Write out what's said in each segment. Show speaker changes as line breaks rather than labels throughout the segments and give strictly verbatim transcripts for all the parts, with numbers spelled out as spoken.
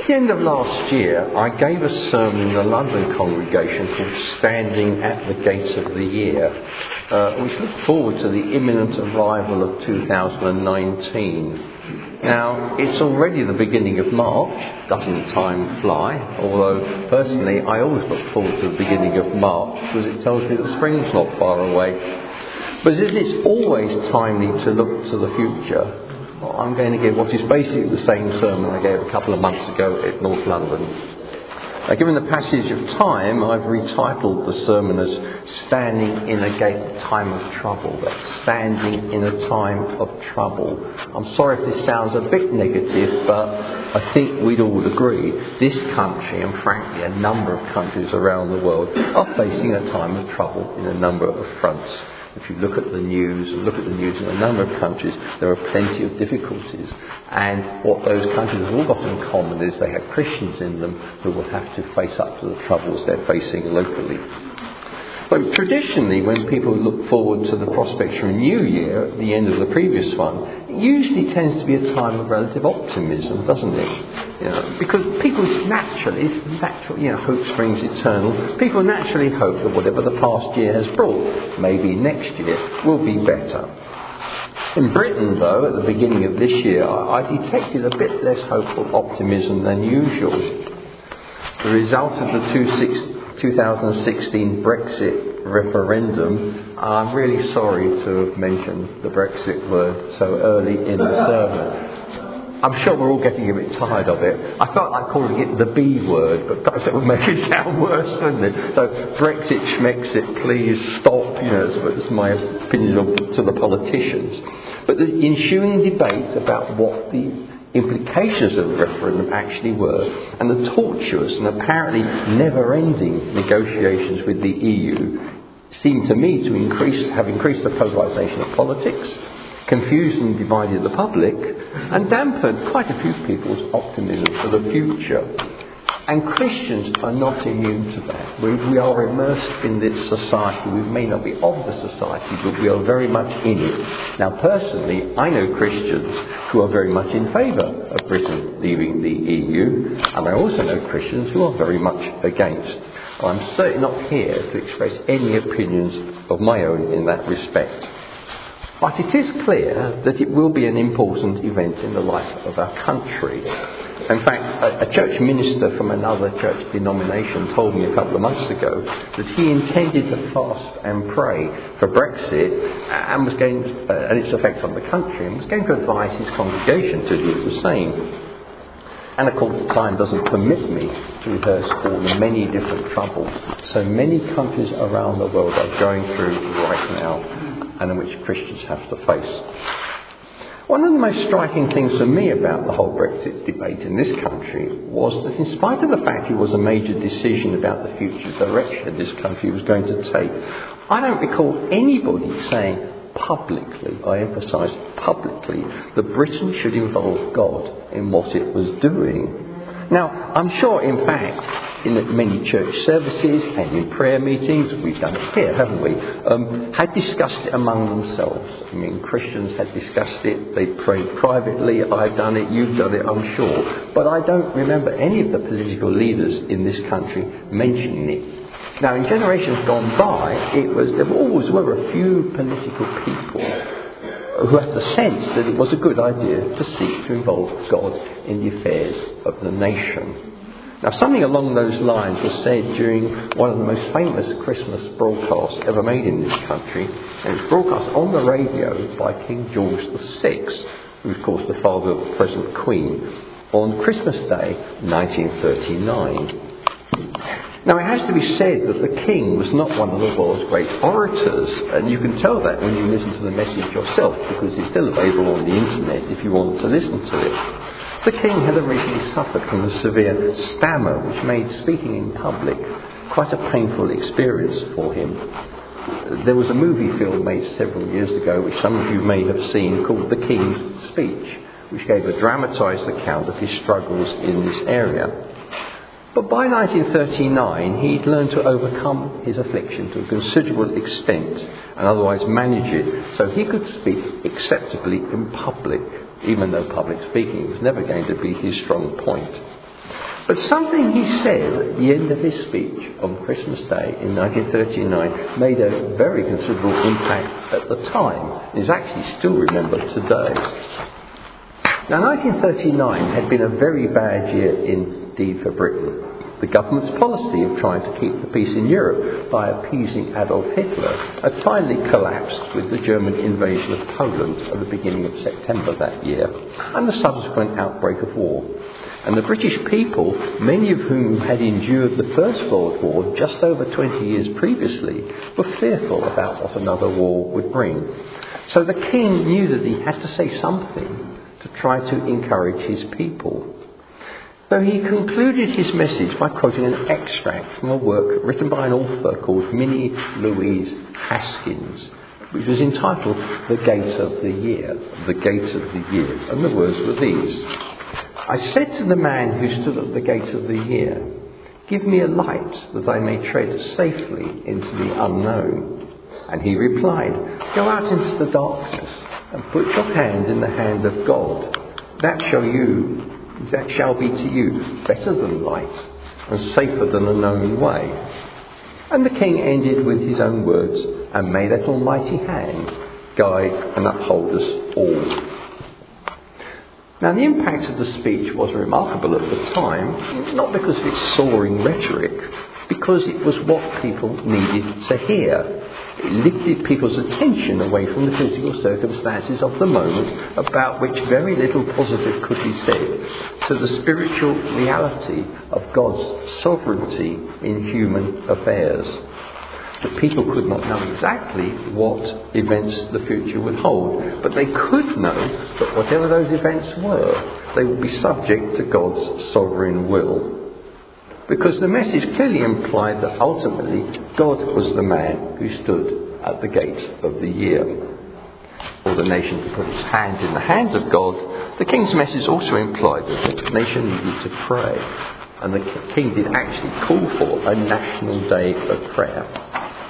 the end of last year, I gave a sermon in the London congregation called Standing at the Gates of the Year, uh, which looked forward to the imminent arrival of two thousand nineteen. Now, it's already the beginning of March. Doesn't time fly? Although, personally, I always look forward to the beginning of March because it tells me that spring's not far away. But as it's always timely to look to the future, I'm going to give what is basically the same sermon I gave a couple of months ago at North London. Now, given the passage of time, I've retitled the sermon as Standing in a Gate, Time of Trouble. That's standing in a time of trouble. I'm sorry if this sounds a bit negative, but I think we'd all agree this country, and frankly a number of countries around the world, are facing a time of trouble in a number of fronts. If you look at the news, and look at the news in a number of countries, there are plenty of difficulties. And what those countries have all got in common is they have Christians in them who will have to face up to the troubles they're facing locally. But traditionally, when people look forward to the prospects for a new year at the end of the previous one, it usually tends to be a time of relative optimism, doesn't it? You know, because people naturally, it's natural, you know, hope springs eternal. People naturally hope that whatever the past year has brought, maybe next year will be better. In Britain, though, at the beginning of this year, I, I detected a bit less hopeful optimism than usual. The result of the two six. twenty sixteen Brexit referendum, I'm really sorry to have mentioned the Brexit word so early in the sermon. I'm sure we're all getting a bit tired of it. I felt like calling it the B word, but perhaps it would make it sound worse, wouldn't it? So Brexit, Schmexit, please stop, you know, that's my opinion to the politicians. But the ensuing debate about what the implications of the referendum actually were, and the tortuous and apparently never-ending negotiations with the E U seemed to me to increase, have increased the polarisation of politics, confused and divided the public, and dampened quite a few people's optimism for the future. And Christians are not immune to that. We, we are immersed in this society. We may not be of the society, but we are very much in it. Now, personally, I know Christians who are very much in favour of Britain leaving the E U, and I also know Christians who are very much against. I'm certainly not here to express any opinions of my own in that respect. But it is clear that it will be an important event in the life of our country. In fact, a, a church minister from another church denomination told me a couple of months ago that he intended to fast and pray for Brexit and was going, uh, and its effect on the country, and was going to advise his congregation to do the same. And of course, time doesn't permit me to rehearse all the many different troubles so many countries around the world are going through right now, and in which Christians have to face. One of the most striking things for me about the whole Brexit debate in this country was that in spite of the fact it was a major decision about the future direction this country was going to take, I don't recall anybody saying publicly, I emphasise publicly, that Britain should involve God in what it was doing. Now, I'm sure, in fact, in many church services and in prayer meetings, we've done it here, haven't we, um, had discussed it among themselves. I mean, Christians had discussed it, they prayed privately, I've done it, you've done it, I'm sure. But I don't remember any of the political leaders in this country mentioning it. Now, in generations gone by, it was there always were a few political people who had the sense that it was a good idea to seek to involve God in the affairs of the nation. Now, something along those lines was said during one of the most famous Christmas broadcasts ever made in this country, and it was broadcast on the radio by King George the Sixth, who was, of course, the father of the present Queen, on Christmas Day, nineteen thirty-nine. Now, it has to be said that the King was not one of the world's great orators, and you can tell that when you listen to the message yourself, because it's still available on the internet if you want to listen to it. The King had originally suffered from a severe stammer, which made speaking in public quite a painful experience for him. There was a movie film made several years ago, which some of you may have seen, called The King's Speech, which gave a dramatised account of his struggles in this area. But by nineteen thirty-nine, he'd learned to overcome his affliction to a considerable extent and otherwise manage it so he could speak acceptably in public, even though public speaking was never going to be his strong point. But something he said at the end of his speech on Christmas Day in nineteen thirty-nine made a very considerable impact at the time and is actually still remembered today. Now, nineteen thirty-nine had been a very bad year indeed for Britain. The government's policy of trying to keep the peace in Europe by appeasing Adolf Hitler had finally collapsed with the German invasion of Poland at the beginning of September that year and the subsequent outbreak of war. And the British people, many of whom had endured the First World War just over twenty years previously, were fearful about what another war would bring. So the king knew that he had to say something to try to encourage his people. So he concluded his message by quoting an extract from a work written by an author called Minnie Louise Haskins, which was entitled The Gate of the Year, The Gate of the Year, and the words were these. I said to the man who stood at the gate of the year, give me a light that I may tread safely into the unknown. And he replied, go out into the darkness and put your hand in the hand of God. That shall you, that shall be to you better than light and safer than a known way. And the king ended with his own words, and may that almighty hand guide and uphold us all. Now, the impact of the speech was remarkable at the time, not because of its soaring rhetoric, because it was what people needed to hear. It lifted people's attention away from the physical circumstances of the moment, about which very little positive could be said, to the spiritual reality of God's sovereignty in human affairs. The people could not know exactly what events the future would hold, but they could know that whatever those events were, they would be subject to God's sovereign will. Because the message clearly implied that ultimately God was the man who stood at the gate of the year. For the nation to put its hand in the hands of God, the king's message also implied that the nation needed to pray. And the king did actually call for a national day of prayer.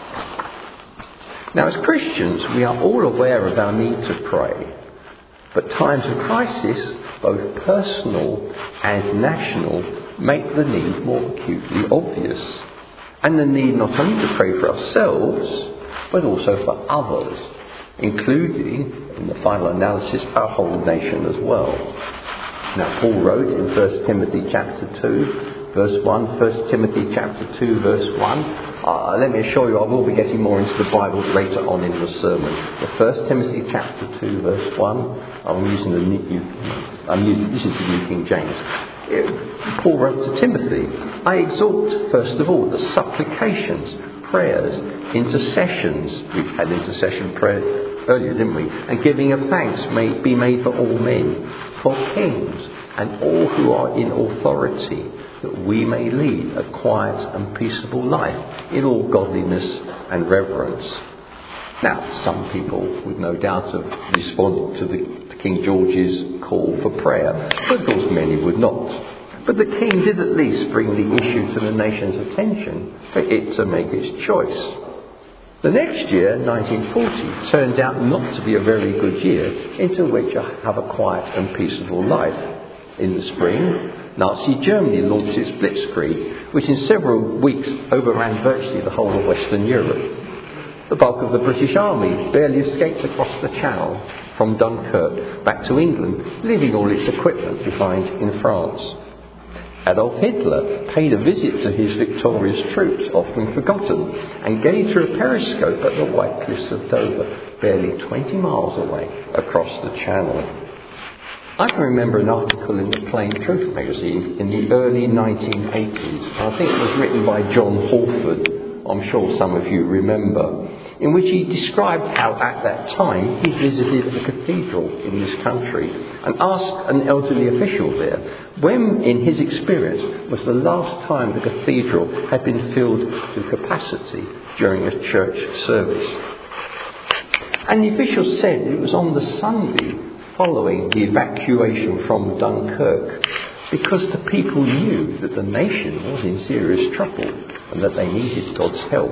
Now, as Christians, we are all aware of our need to pray. But times of crisis, both personal and national, make the need more acutely obvious. And the need not only to pray for ourselves, but also for others, including, in the final analysis, our whole nation as well. Now, Paul wrote in First Timothy chapter two, verse one, First Timothy chapter two, verse one, Uh, let me assure you, I will be getting more into the Bible later on in the sermon. The First Timothy chapter two, verse one. I'm using the new. I'm using this is the New King James. It, Paul wrote to Timothy, "I exhort first of all the supplications, prayers, intercessions." We've had intercession prayer earlier, didn't we? And giving of thanks may be made for all men, for kings, and all who are in authority, that we may lead a quiet and peaceable life in all godliness and reverence. Now, some people would no doubt have responded to, the, to King George's call for prayer, but of course many would not. But the king did at least bring the issue to the nation's attention for it to make its choice. The next year, nineteen forty, turned out not to be a very good year into which I have a quiet and peaceable life. In the spring, Nazi Germany launched its Blitzkrieg, which in several weeks overran virtually the whole of Western Europe. The bulk of the British Army barely escaped across the Channel from Dunkirk back to England, leaving all its equipment behind in France. Adolf Hitler paid a visit to his victorious troops, often forgotten, and gazed through a periscope at the White Cliffs of Dover, barely twenty miles away across the Channel. I can remember an article in the Plain Truth magazine in the early nineteen eighties. I think it was written by John Hawford, I'm sure some of you remember, in which he described how at that time he visited a cathedral in this country and asked an elderly official there when, in his experience, was the last time the cathedral had been filled to capacity during a church service. And the official said it was on the Sunday following the evacuation from Dunkirk, because the people knew that the nation was in serious trouble and that they needed God's help.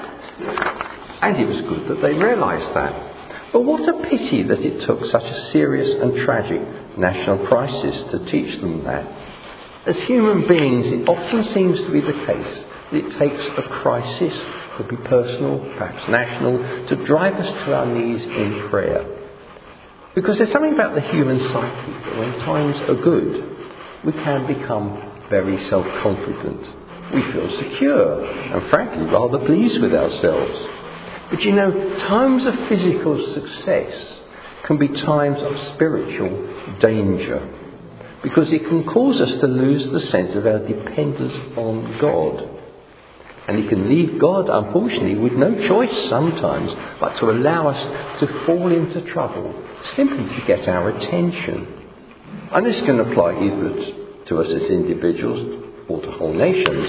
And it was good that they realised that. But what a pity that it took such a serious and tragic national crisis to teach them that. As human beings, it often seems to be the case that it takes a crisis, could be personal, perhaps national, to drive us to our knees in prayer. Because there's something about the human psyche that when times are good, we can become very self-confident. We feel secure and frankly rather pleased with ourselves. But you know, times of physical success can be times of spiritual danger, because it can cause us to lose the sense of our dependence on God. And it can leave God, unfortunately, with no choice sometimes but to allow us to fall into trouble simply to get our attention. And this can apply either to us as individuals or to whole nations.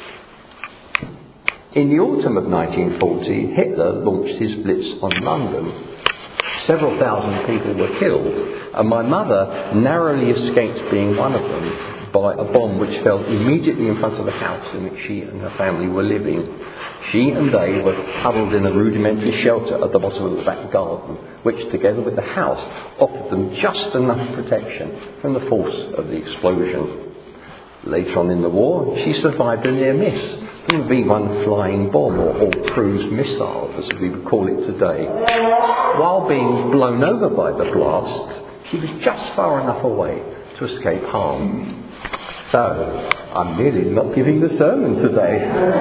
In the autumn of nineteen forty, Hitler launched his blitz on London. Several thousand people were killed, and my mother narrowly escaped being one of them by a bomb which fell immediately in front of the house in which she and her family were living. She and they were huddled in a rudimentary shelter at the bottom of the back garden, which, together with the house, offered them just enough protection from the force of the explosion. Later on in the war, she survived a near miss from a V one flying bomb, or, or cruise missile, as we would call it today. While being blown over by the blast, she was just far enough away to escape harm. So, I'm really not giving the sermon today.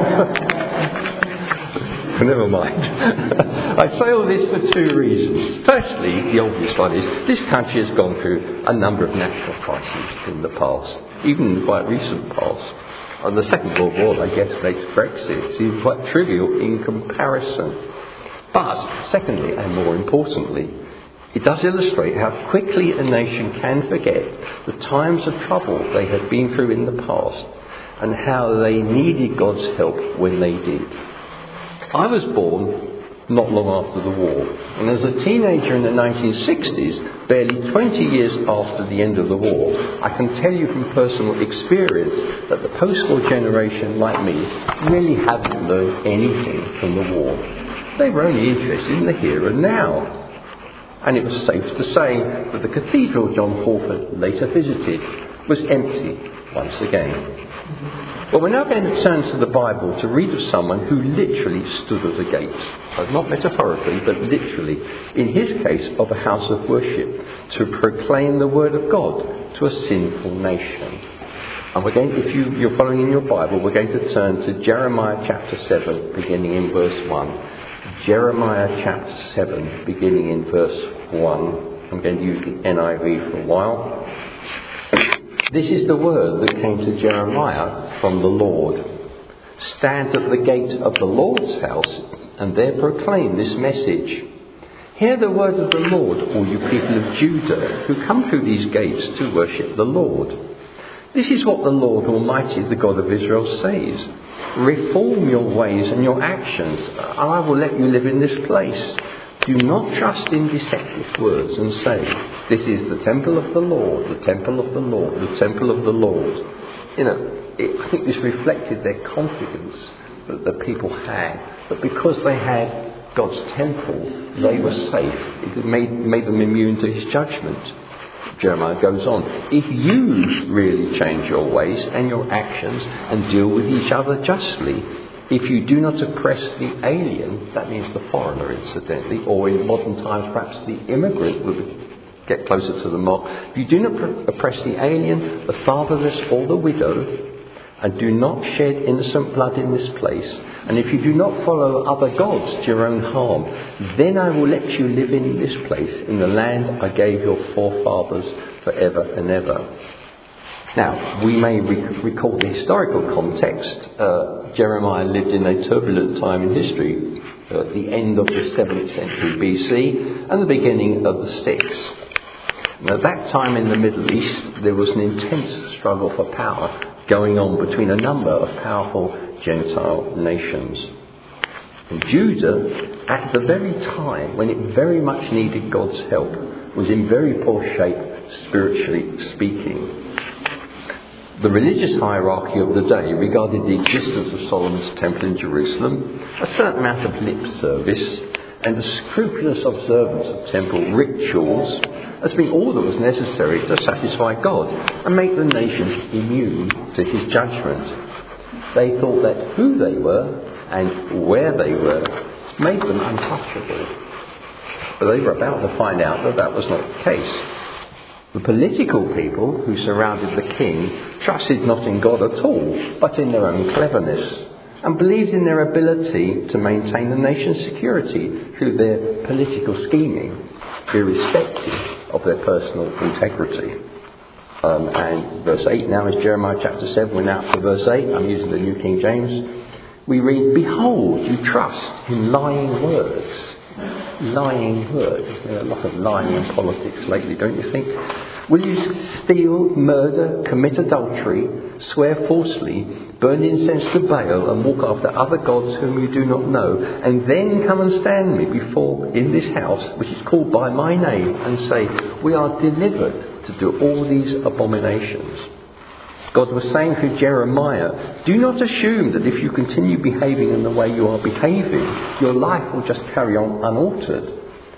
Never mind. I say all this for two reasons. Firstly, the obvious one is this country has gone through a number of national crises in the past, even in the quite recent past. And the Second World War, I guess, makes Brexit seem quite trivial in comparison. But, secondly, and more importantly, it does illustrate how quickly a nation can forget the times of trouble they have been through in the past and how they needed God's help when they did. I was born not long after the war, and as a teenager in the nineteen sixties, barely twenty years after the end of the war, I can tell you from personal experience that the post-war generation like me really haven't learned anything from the war. They were only interested in the here and now. And it was safe to say that the cathedral John Hawford later visited was empty once again. Well, we're now going to turn to the Bible to read of someone who literally stood at a gate. So not metaphorically, but literally, in his case of a house of worship, to proclaim the word of God to a sinful nation. And we're going, if you, you're following in your Bible, we're going to turn to Jeremiah chapter seven, beginning in verse one. Jeremiah chapter seven, beginning in verse one. I'm going to use the N I V for a while. This is the word that came to Jeremiah from the Lord. Stand at the gate of the Lord's house and there proclaim this message. Hear the word of the Lord, all you people of Judah, who come through these gates to worship the Lord. This is what the Lord Almighty, the God of Israel, says. Reform your ways and your actions, and I will let you live in this place. Do not trust in deceptive words and say, this is the temple of the Lord, the temple of the Lord, the temple of the Lord. You know, it, I think this reflected their confidence that the people had, that because they had God's temple, they were safe. It made, made them immune to his judgment. Jeremiah goes on, if you really change your ways and your actions and deal with each other justly, if you do not oppress the alien, that means the foreigner incidentally, or in modern times perhaps the immigrant would get closer to the mark. If you do not oppress the alien, the fatherless or the widow, and do not shed innocent blood in this place, and if you do not follow other gods to your own harm, then I will let you live in this place, in the land I gave your forefathers forever and ever. Now, we may rec- recall the historical context. Uh, Jeremiah lived in a turbulent time in history, uh, at the end of the seventh century B C and the beginning of the sixth. Now, at that time in the Middle East, there was an intense struggle for power going on between a number of powerful Gentile nations. And Judah, at the very time when it very much needed God's help, was in very poor shape, spiritually speaking. The religious hierarchy of the day regarded the existence of Solomon's temple in Jerusalem, a certain amount of lip service, and the scrupulous observance of temple rituals as being all that was necessary to satisfy God and make the nation immune to his judgment. They thought that who they were and where they were made them untouchable. But they were about to find out that that was not the case. The political people who surrounded the king trusted not in God at all, but in their own cleverness, and believed in their ability to maintain the nation's security through their political scheming, irrespective of their personal integrity. Um, and verse eight now is Jeremiah chapter seven. We're now to verse eight. I'm using the New King James. We read, "Behold, you trust in lying words." Lying words. There's a lot of lying in politics lately, don't you think? "Will you steal, murder, commit adultery, swear falsely, burn incense to Baal, and walk after other gods whom you do not know, and then come and stand me before in this house, which is called by my name, and say, we are delivered to do all these abominations?" God was saying through Jeremiah, do not assume that if you continue behaving in the way you are behaving, your life will just carry on unaltered.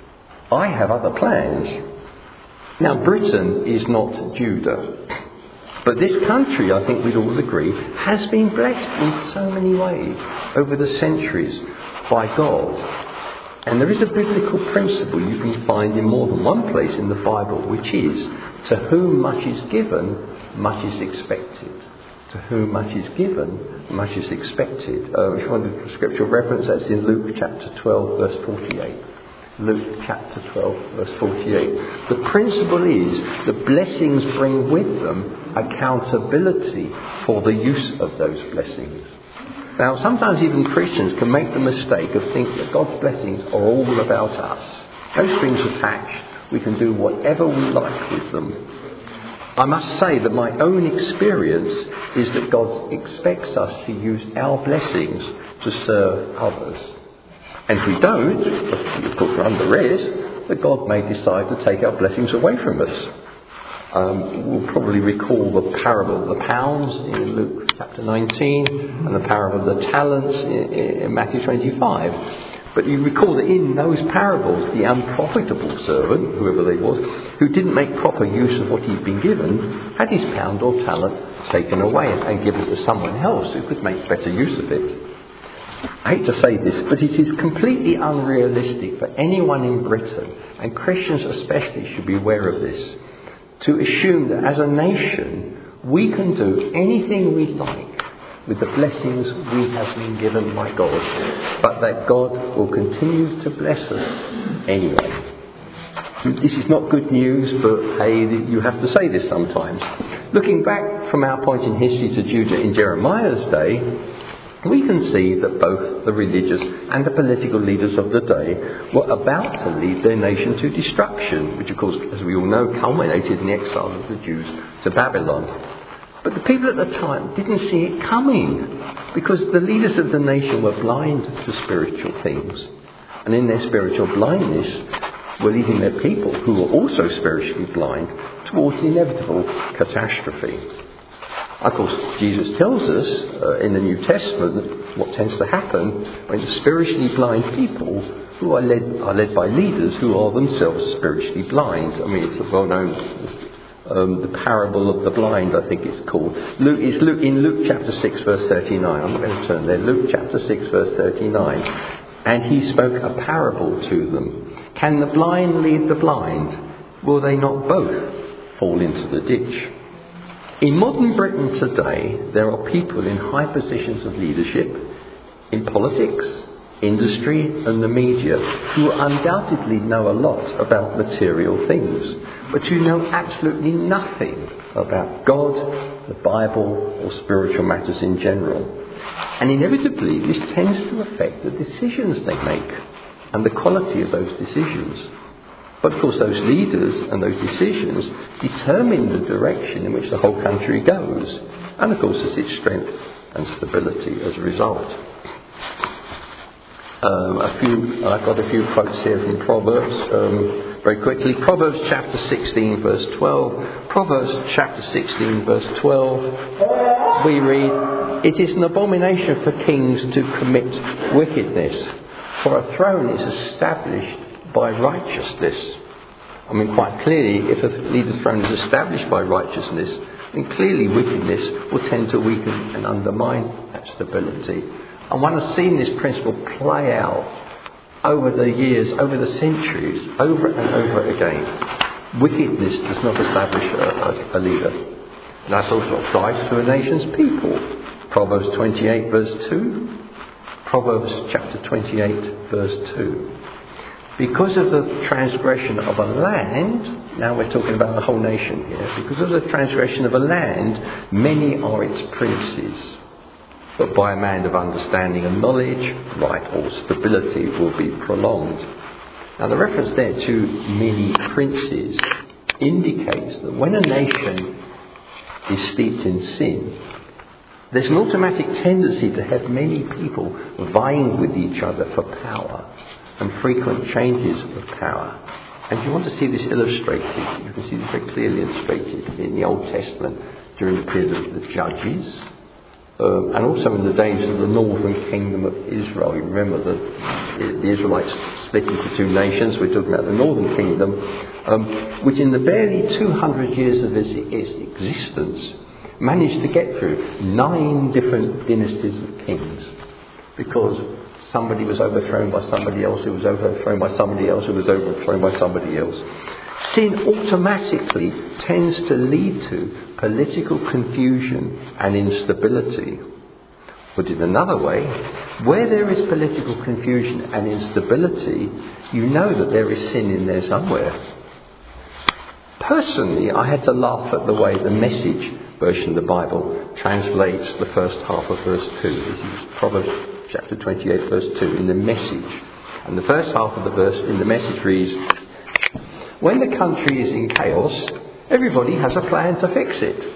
I have other plans. Now, Britain is not Judah. But this country, I think we'd all agree, has been blessed in so many ways over the centuries by God. And there is a biblical principle you can find in more than one place in the Bible, which is, to whom much is given, much is expected. To whom much is given, much is expected. Uh, if you want a scriptural reference, that's in Luke chapter twelve, verse forty-eight. Luke chapter twelve, verse forty-eight. The principle is that blessings bring with them accountability for the use of those blessings. Now, sometimes even Christians can make the mistake of thinking that God's blessings are all about us. No strings attached. We can do whatever we like with them. I must say that my own experience is that God expects us to use our blessings to serve others. And if we don't, of course we're under risk, that God may decide to take our blessings away from us. Um, we'll probably recall the parable of the pounds in Luke chapter nineteen and the parable of the talents in, in Matthew twenty-five. But you recall that in those parables, the unprofitable servant, whoever they was, who didn't make proper use of what he'd been given, had his pound or talent taken away and given to someone else who could make better use of it. I hate to say this, but it is completely unrealistic for anyone in Britain, and Christians especially should be aware of this, to assume that as a nation we can do anything we like with the blessings we have been given by God, but that God will continue to bless us anyway. This is not good news, but hey, you have to say this sometimes. Looking back from our point in history to Judah in Jeremiah's day, we can see that both the religious and the political leaders of the day were about to lead their nation to destruction, which of course, as we all know, culminated in the exile of the Jews to Babylon. But the people at the time didn't see it coming, because the leaders of the nation were blind to spiritual things. And in their spiritual blindness were leading their people, who were also spiritually blind, towards the inevitable catastrophe. Of course, Jesus tells us uh, in the New Testament what tends to happen when the spiritually blind people who are led are led by leaders who are themselves spiritually blind. I mean, it's a well-known um, the parable of the blind, I think it's called. Luke, it's Luke, in Luke chapter six, verse thirty-nine. I'm not going to turn there. Luke chapter six, verse thirty-nine. And he spoke a parable to them. Can the blind lead the blind? Will they not both fall into the ditch? In modern Britain today, there are people in high positions of leadership, in politics, industry and the media, who undoubtedly know a lot about material things, but who know absolutely nothing about God, the Bible or spiritual matters in general. And inevitably this tends to affect the decisions they make and the quality of those decisions. But of course those leaders and those decisions determine the direction in which the whole country goes, and of course there's its strength and stability as a result. Um, a few, I've got a few quotes here from Proverbs, um, very quickly. Proverbs chapter sixteen, verse twelve. Proverbs chapter sixteen, verse twelve. We read, "It is an abomination for kings to commit wickedness, for a throne is established by righteousness." I mean, quite clearly, if a leader's throne is established by righteousness, then clearly wickedness will tend to weaken and undermine that stability. And one has seen this principle play out over the years, over the centuries, over and over again. Wickedness does not establish a, a, a leader. And that's also what applies to a nation's people. Proverbs twenty-eight verse two. Proverbs chapter twenty-eight verse two. Because of the transgression of a land, now we're talking about the whole nation here, because of the transgression of a land, many are its princes. But by a man of understanding and knowledge, right or stability will be prolonged. Now the reference there to many princes indicates that when a nation is steeped in sin, there's an automatic tendency to have many people vying with each other for power and frequent changes of power. And if you want to see this illustrated, you can see this very clearly illustrated in the Old Testament during the period of the Judges, um, and also in the days of the northern kingdom of Israel. You remember that the Israelites split into two nations. We're talking about the northern kingdom, um, which in the barely two hundred years of its, its existence managed to get through nine different dynasties of kings, because somebody was overthrown by somebody else, who was overthrown by somebody else, who was overthrown by somebody else. Sin automatically tends to lead to political confusion and instability. Put it another way, where there is political confusion and instability, you know that there is sin in there somewhere. Personally, I had to laugh at the way the Message version of the Bible translates the first half of verse two. This is Proverbs chapter twenty-eight verse two in the Message. And the first half of the verse in the Message reads, "When the country is in chaos, everybody has a plan to fix it."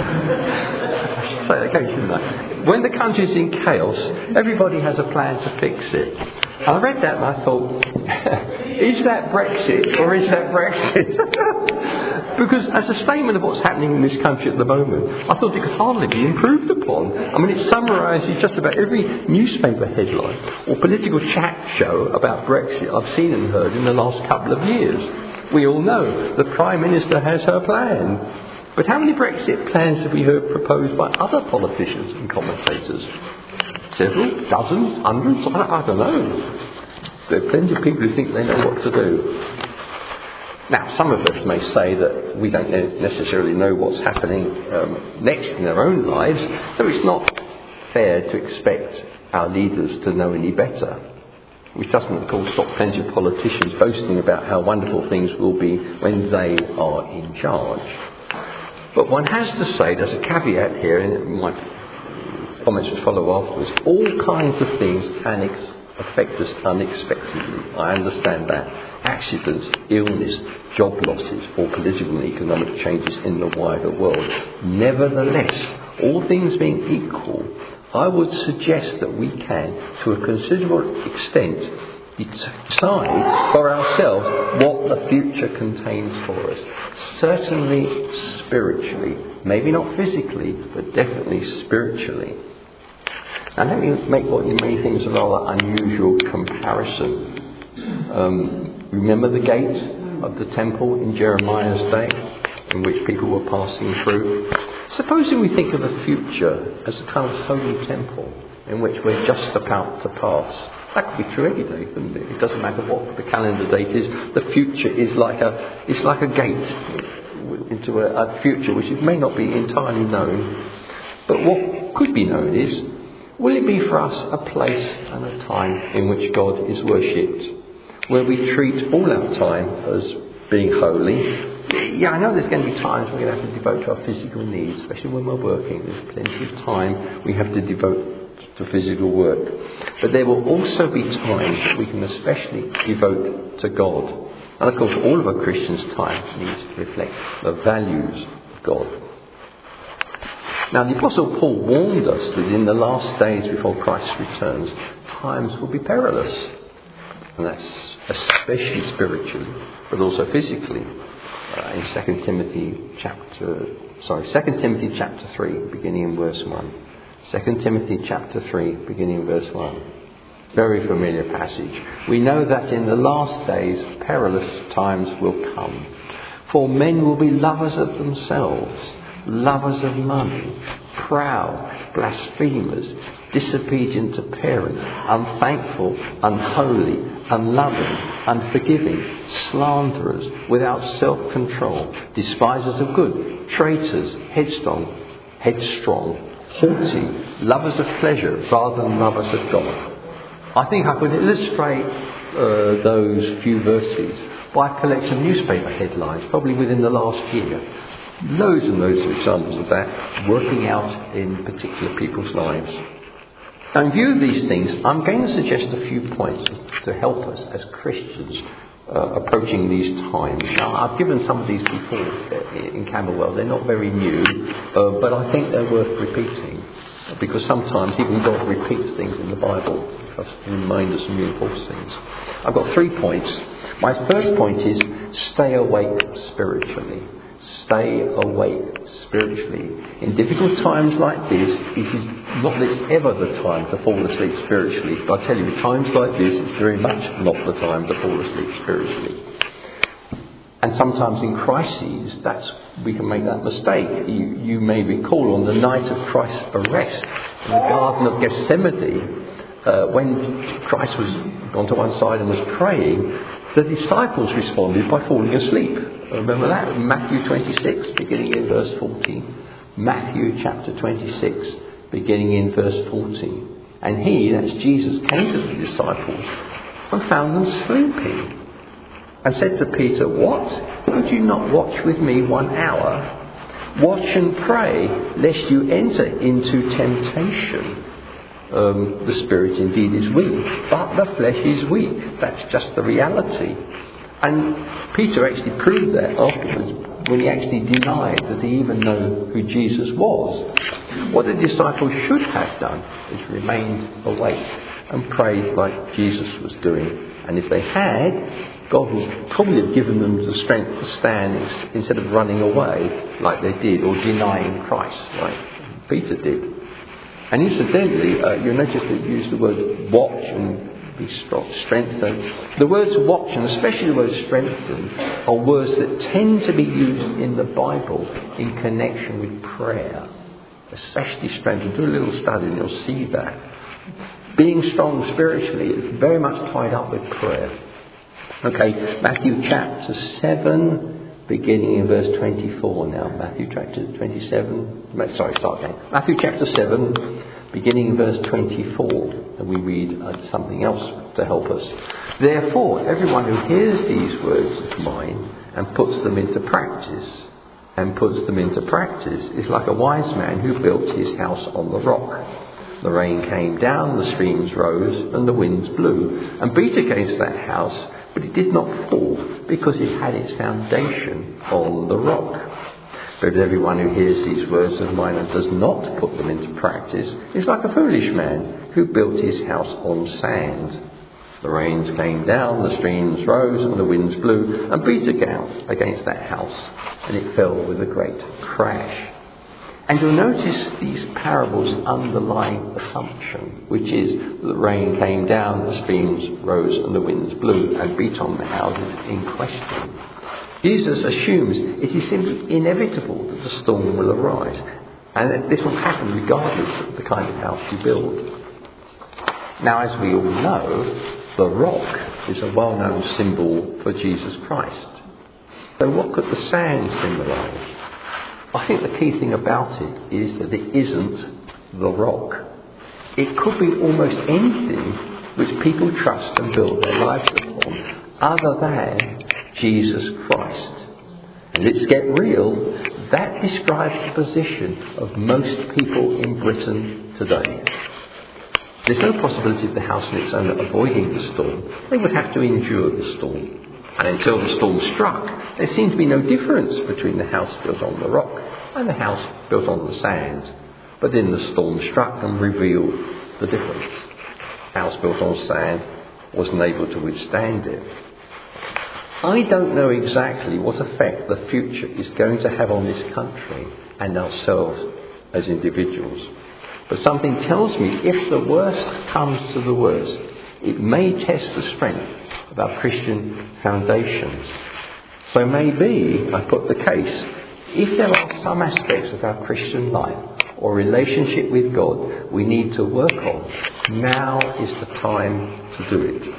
I should say that again, shouldn't I? When the country is in chaos, everybody has a plan to fix it. And I read that and I thought, is that Brexit or is that Brexit? Because as a statement of what's happening in this country at the moment, I thought it could hardly be improved upon. I mean, it summarises just about every newspaper headline or political chat show about Brexit I've seen and heard in the last couple of years. We all know the Prime Minister has her plan. But how many Brexit plans have we heard proposed by other politicians and commentators? Several? Dozens? Hundreds? I don't know. There are plenty of people who think they know what to do. Now, some of us may say that we don't necessarily know what's happening um, next in our own lives, so it's not fair to expect our leaders to know any better. Which doesn't, of course, stop plenty of politicians boasting about how wonderful things will be when they are in charge. But one has to say, there's a caveat here, and my comments will follow afterwards, all kinds of things can ex- affect us unexpectedly. I understand that. Accidents, illness, job losses, or political and economic changes in the wider world. Nevertheless, all things being equal, I would suggest that we can, to a considerable extent, decide for ourselves what the future contains for us. Certainly spiritually. Maybe not physically, but definitely spiritually. Now let me make what you may think is a rather unusual comparison. Um, remember the gate of the temple in Jeremiah's day, in which people were passing through? Supposing we think of the future as a kind of holy temple in which we're just about to pass. That could be true any day, couldn't it? It doesn't matter what the calendar date is. The future is like a it's like a gate into a, a future which may not be entirely known. But what could be known is, will it be for us a place and a time in which God is worshipped, where we treat all our time as being holy? Yeah, I know there's going to be times we're going to have to devote to our physical needs, especially when we're working. There's plenty of time we have to devote to physical work. But there will also be times that we can especially devote to God. And of course, all of a Christian's time needs to reflect the values of God. Now, the Apostle Paul warned us that in the last days before Christ returns, times will be perilous. And that's especially spiritually, but also physically. Uh, in Second Timothy chapter, sorry, Second Timothy chapter three, beginning in verse one. Second Timothy chapter three, beginning in verse one. Very familiar passage. We know that in the last days perilous times will come. For men will be lovers of themselves, lovers of money, proud, blasphemers, disobedient to parents, unthankful, unholy, unloving, unforgiving, slanderers, without self-control, despisers of good, traitors, headstrong, headstrong, haughty, lovers of pleasure rather than lovers of God. I think I could illustrate uh, those few verses by a collection of newspaper headlines, probably within the last year. Loads and loads of examples of that working out in particular people's lives. Now, in view of these things, I'm going to suggest a few points to help us as Christians uh, approaching these times. Now, I've given some of these before in Camberwell. They're not very new, uh, but I think they're worth repeating, because sometimes even God repeats things in the Bible to remind us and reinforce things. I've got three points. My first point is stay awake spiritually. Stay awake spiritually. In difficult times like this, it is not that it's ever the time to fall asleep spiritually, but I tell you, times like this, it's very much not the time to fall asleep spiritually. And sometimes in crises, that's we can make that mistake. You, you may recall on the night of Christ's arrest in the Garden of Gethsemane, uh, when Christ was gone to one side and was praying, the disciples responded by falling asleep. Remember that? Matthew twenty-six, beginning in verse fourteen. Matthew chapter twenty-six, beginning in verse fourteen. And he, that's Jesus, came to the disciples and found them sleeping. And said to Peter, "What? Could you not watch with me one hour? Watch and pray, lest you enter into temptation. Um, the spirit indeed is weak, but the flesh is weak." That's just the reality. And Peter actually proved that afterwards when he actually denied that he even knew who Jesus was. What the disciples should have done is remained awake and prayed like Jesus was doing. And if they had, God would probably have given them the strength to stand instead of running away like they did, or denying Christ like Peter did. And incidentally, uh, you'll notice that you use the word watch and be strong, strengthen. The words watch, and especially the word strengthen, are words that tend to be used in the Bible in connection with prayer. Especially strengthen. Do a little study and you'll see that. Being strong spiritually is very much tied up with prayer. Okay, Matthew chapter seven, beginning in verse twenty-four now. Matthew chapter twenty-seven, sorry, start again. Matthew chapter seven, beginning in verse twenty-four. And we read uh, something else to help us. "Therefore, everyone who hears these words of mine and puts them into practice, and puts them into practice, is like a wise man who built his house on the rock. The rain came down, the streams rose, and the winds blew, and beat against that house, but it did not fall, because it had its foundation on the rock. But everyone who hears these words of mine and does not put them into practice is like a foolish man who built his house on sand. The rains came down, the streams rose, and the winds blew, and beat against that house, and it fell with a great crash." And you'll notice these parables' underlying assumption, which is that the rain came down, the streams rose, and the winds blew and beat on the houses in question. Jesus assumes it is simply inevitable that the storm will arise, and that this will happen regardless of the kind of house you build. Now, as we all know, the rock is a well-known symbol for Jesus Christ. So what could the sand symbolise? I think the key thing about it is that it isn't the rock. It could be almost anything which people trust and build their lives upon, other than Jesus Christ. And let's get real, that describes the position of most people in Britain today. There's no possibility of the house on its own avoiding the storm. They would have to endure the storm. And until the storm struck, there seemed to be no difference between the house built on the rock and the house built on the sand. But then the storm struck and revealed the difference. The house built on sand wasn't able to withstand it. I don't know exactly what effect the future is going to have on this country and ourselves as individuals. But something tells me if the worst comes to the worst, It may test the strength of our Christian foundations. So maybe, I put the case, if there are some aspects of our Christian life or relationship with God we need to work on, now is the time to do it.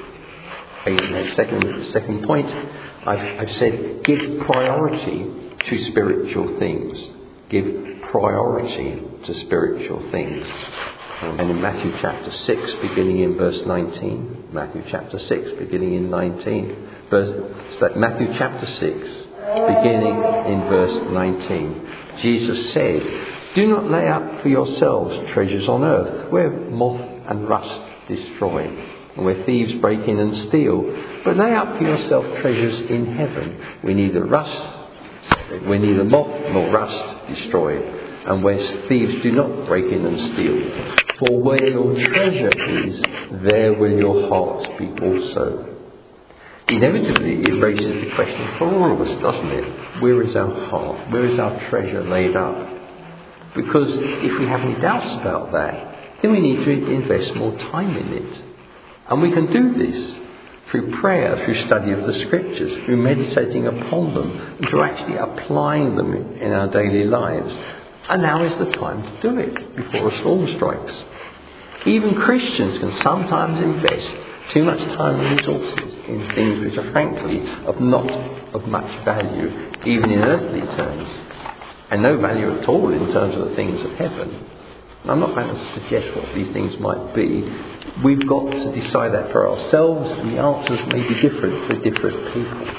And second, second point, I've, I've said give priority to spiritual things. Give priority to spiritual things. And in Matthew chapter six, beginning in verse nineteen, Matthew chapter six, beginning in nineteen, verse, Matthew chapter six, beginning in verse nineteen, Jesus said, "Do not lay up for yourselves treasures on earth, where moth and rust destroy, and where thieves break in and steal, but lay up for yourself treasures in heaven, where neither rust, where neither moth nor rust destroy, and where thieves do not break in and steal. For where your treasure is, there will your heart be also." Inevitably, it raises the question for all of us, doesn't it? Where is our heart? Where is our treasure laid up? Because if we have any doubts about that, then we need to invest more time in it. And we can do this through prayer, through study of the scriptures, through meditating upon them, and through actually applying them in our daily lives. And now is the time to do it, before a storm strikes. Even Christians can sometimes invest too much time and resources in things which are frankly of not of much value, even in earthly terms, and no value at all in terms of the things of heaven. And I'm not going to suggest what these things might be. We've got to decide that for ourselves, and the answers may be different for different people.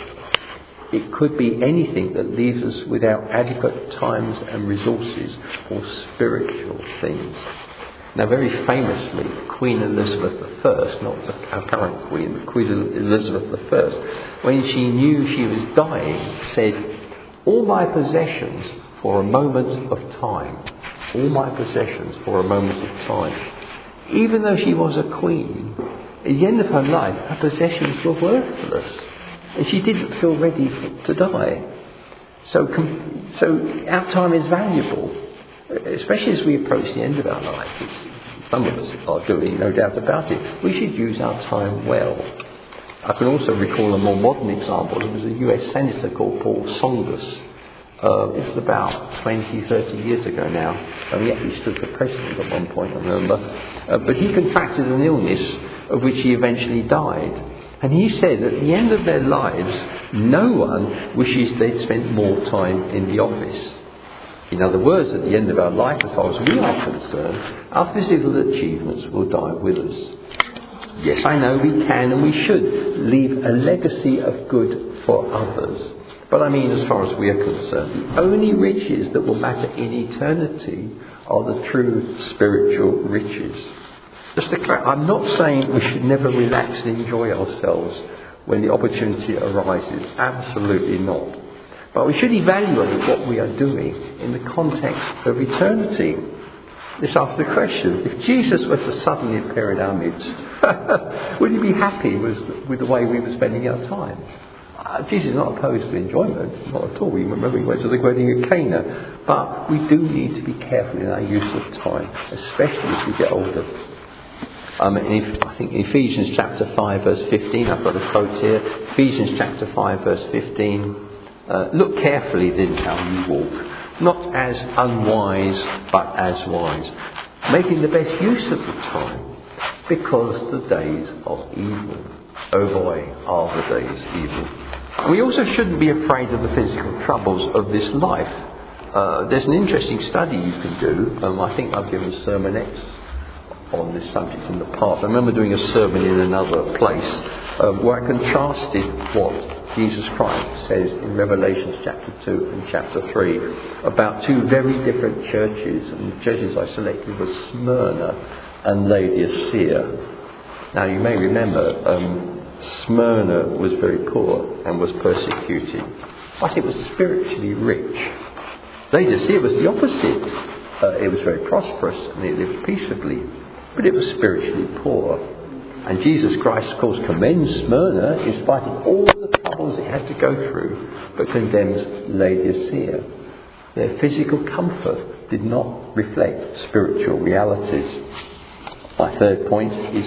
It could be anything that leaves us without adequate times and resources for spiritual things. Now, very famously, Queen Elizabeth the First, not our current Queen, but Queen Elizabeth the First, when she knew she was dying, said, "All my possessions for a moment of time, all my possessions for a moment of time." Even though she was a queen, at the end of her life, her possessions were worthless, and she didn't feel ready to die. So, so our time is valuable, especially as we approach the end of our life. It's, some of us are doing, no doubt about it. We should use our time well. I can also recall a more modern example. There was a U S senator called Paul Tsongas. Uh, it was about twenty, thirty years ago now. And he actually stood for president at one point, I remember. Uh, but he contracted an illness of which he eventually died. And he said at the end of their lives, no one wishes they'd spent more time in the office. In other words, at the end of our life, as far as we are concerned, our physical achievements will die with us. Yes, I know we can and we should leave a legacy of good for others. But I mean, as far as we are concerned, the only riches that will matter in eternity are the true spiritual riches. Just to clarify, I'm not saying we should never relax and enjoy ourselves when the opportunity arises. Absolutely not. But we should evaluate what we are doing in the context of eternity. Let's ask the question, if Jesus were to suddenly appear in our midst, would he be happy with, with the way we were spending our time? Uh, Jesus is not opposed to enjoyment, not at all. We remember we went to the wedding at Cana. But we do need to be careful in our use of time, especially as we get older. Um, in, I think in Ephesians chapter five verse fifteen, I've got a quote here. Ephesians chapter five verse fifteen. Uh, Look carefully then how you walk, not as unwise but as wise, making the best use of the time, because the days are evil. Oh boy, are the days evil. And we also shouldn't be afraid of the physical troubles of this life. Uh, there's an interesting study you can do. Um, I think I've given sermonettes on this subject in the past. I remember doing a sermon in another place um, where I contrasted what Jesus Christ says in Revelation chapter two and chapter three about two very different churches, and the churches I selected were Smyrna and Laodicea. Now you may remember um, Smyrna was very poor and was persecuted, but it was spiritually rich. Laodicea was the opposite. Uh, it was very prosperous and it lived peaceably, but it was spiritually poor. And Jesus Christ, of course, commends Smyrna in spite of all the troubles it had to go through, but condemns Laodicea. Their physical comfort did not reflect spiritual realities. My third point is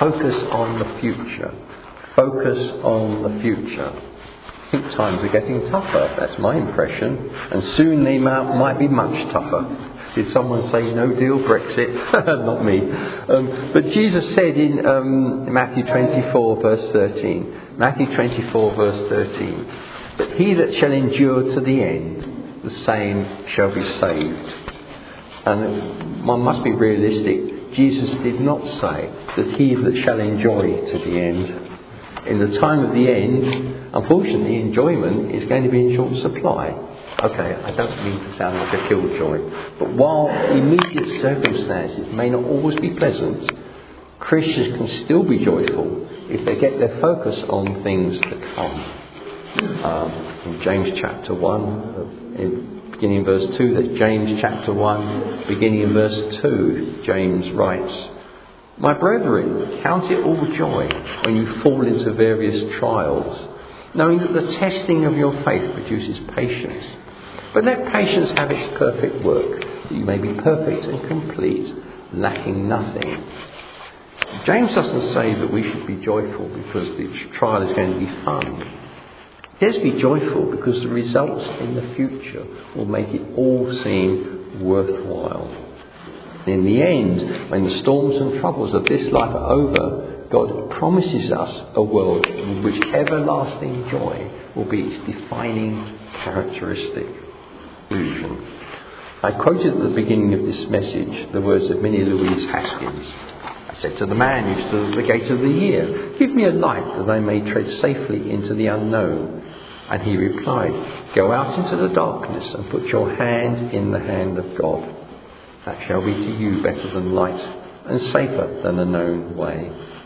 Focus on the future. Focus on the future. I think times are getting tougher. That's my impression. And soon they might be much tougher. Did someone say no deal Brexit? Not me. Um, but Jesus said in um, Matthew twenty-four verse thirteen, Matthew twenty-four verse thirteen, that he that shall endure to the end, the same shall be saved. And one must be realistic. Jesus did not say that he that shall enjoy to the end. In the time of the end, unfortunately, enjoyment is going to be in short supply. Okay, I don't mean to sound like a killjoy, but while immediate circumstances may not always be pleasant, Christians can still be joyful if they get their focus on things to come. Um, in James chapter one, in beginning in verse two, that's James chapter one, beginning in verse two, James writes, "My brethren, count it all joy when you fall into various trials, knowing that the testing of your faith produces patience. But let patience have its perfect work, that you may be perfect and complete, lacking nothing." James doesn't say that we should be joyful because the trial is going to be fun. He says be joyful because the results in the future will make it all seem worthwhile. In the end, when the storms and troubles of this life are over, God promises us a world in which everlasting joy will be its defining characteristic. Illusion. I quoted at the beginning of this message the words of Minnie Louise Haskins. I said to the man who stood at the gate of the year, "Give me a light that I may tread safely into the unknown." And he replied, "Go out into the darkness and put your hand in the hand of God. That shall be to you better than light and safer than a known way."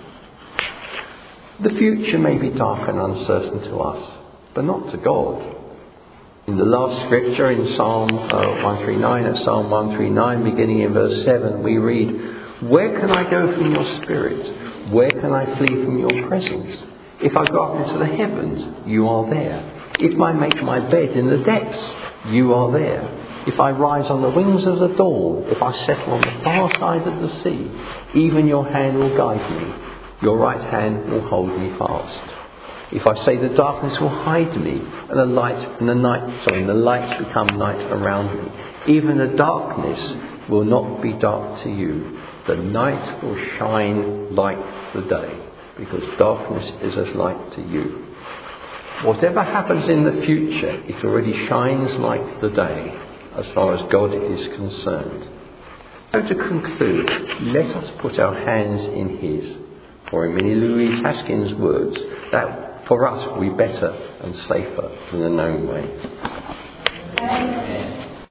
The future may be dark and uncertain to us, but not to God. In the last scripture in Psalm uh, one thirty-nine, at Psalm one thirty-nine, beginning in verse seven, we read, "Where can I go from your spirit? Where can I flee from your presence? If I go up into the heavens, you are there. If I make my bed in the depths, you are there. If I rise on the wings of the dawn, if I settle on the far side of the sea, even your hand will guide me. Your right hand will hold me fast. If I say the darkness will hide me, and the light and the night, sorry, and the light become night around me, even the darkness will not be dark to you. The night will shine like the day, because darkness is as light to you." Whatever happens in the future, it already shines like the day, as far as God is concerned. So to conclude, let us put our hands in His, or in Minnie Louise Haskins' words, that for us will be better and safer than the known way.